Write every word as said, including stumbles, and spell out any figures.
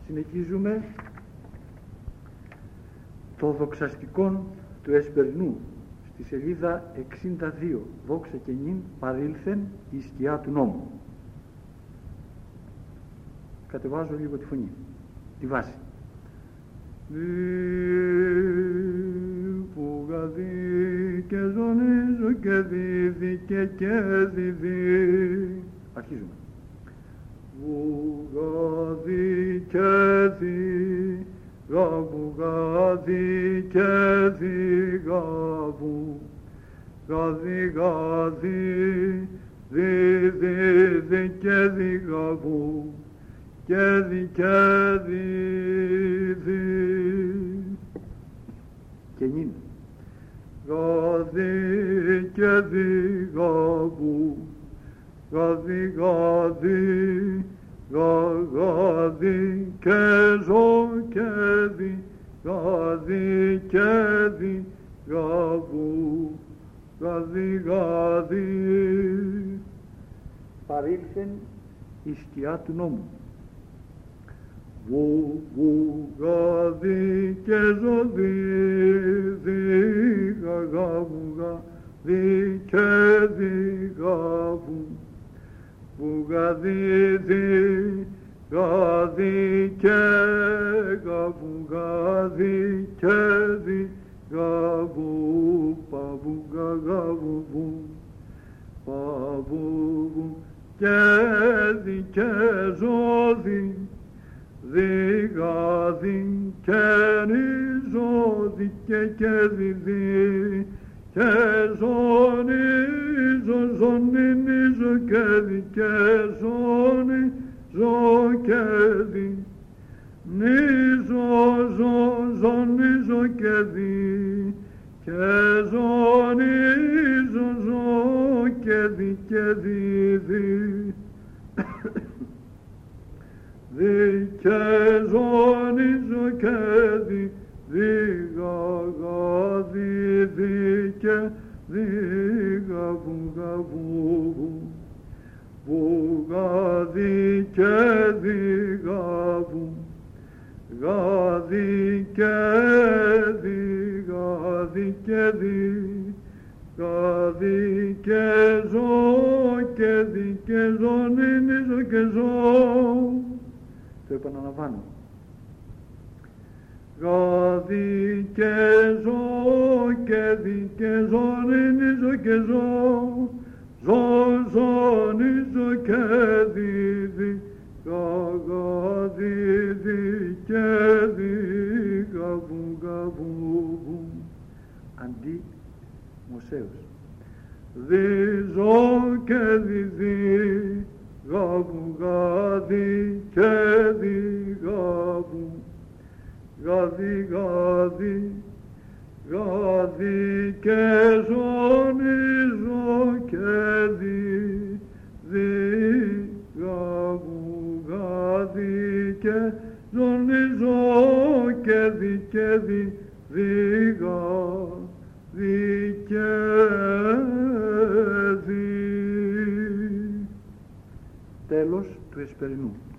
Συνεχίζουμε το δοξαστικόν του Εσπερινού στη σελίδα εξήντα δύο. Δόξα και νυν παρήλθεν η σκιά του νόμου. Κατεβάζω λίγο τη φωνή, τη βάση. Που γαδί και ζωνίζω και δίδει και και δίδει. Αρχίζουμε. Που γαδί και δι, γαβου γαδί και δι, γαβου γαδί γαδί, δι δι δι και δι γαβου και δι και δι δι και νυν. Γαδί και δι γαβου, γαδί γαδί, γαδί και ζω και δι, γαδί και δι γαβου, γαδί γαδί. Παρήλθεν η σκιά του νόμου. Βου, βου, γαδί και ζω δι, δι, γαβου, γαδί και δι γαβου, βου, γαδί, δι, γαδί και γαβου, γαδί και δι γαβου, παβου, γαβου, βου, παβου, βου, και δι και ζω δι, δι γαδί και νιζω δι και και δι δι και ζωνίζω ζωνίζω και δι και ζωνίζω και δι νιζω ζωνίζω και δι και ζωνίζω ζω και δι και δι δι δι και ζωνίζω και δι, δι γαδί, δι και δι γαβου, γαβου, βου γαδί και δι γαβου, γαδί και δι, γαδί και δι, γαδί και ζω και δι και ζωνίζω και ζω. Το επαναλαμβάνω. Γαδί και ζω και δι και ζωνίζω και ζω, ζω ζωνίζω και δι δι, γαδί δι και δι γαβου γαβου. Αντί Μωσέως. Δι ζω και δι δι, γαβου γαδί και δι γαβου, γαδί γαδί, γαδί και ζωνίζω και δι, δι γαβου, γαδί και ζωνίζω και δι και δι, δι γαδί και δι. Τέλος του Εσπερινού.